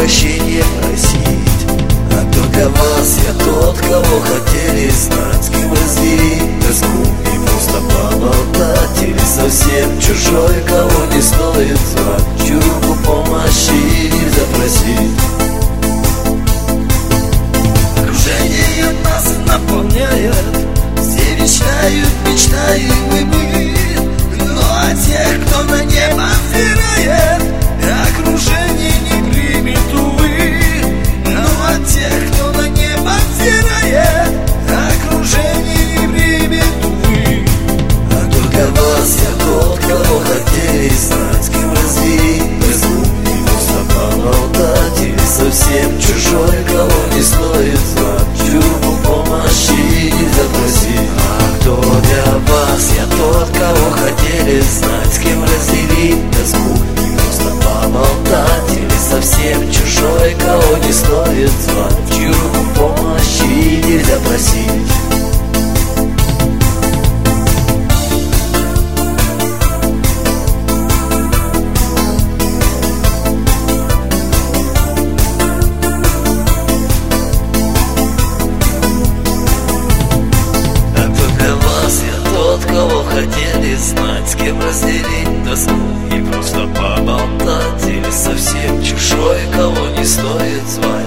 прощения просить. А кто для вас я тот, кого хотели знать, с кем разделить тоску и просто поболтать, или совсем чужой, кого не стоит звать, чью руку помощи нельзя просить. Окружение нас наполняет, все мечтают, мечтаем и мы. Но от тех, кто на небо взирает, окружение не примет, увы. Но от тех, кто на небо взирает, окружение не примет, увы. А только вас я тот, кого хотели знать, с кем разделить тоску и просто поболтать, или совсем чужой, кого не стоит звать, чью руку помощи нельзя просить. А кто для вас я тот, кого хотели знать, с кем разделить тоску и просто поболтать, или совсем чужой, кого не стоит звать, чью руку помощи нельзя просить. Кого хотели знать, с кем разделить тоску и просто поболтать, или совсем чужой, кого не стоит звать.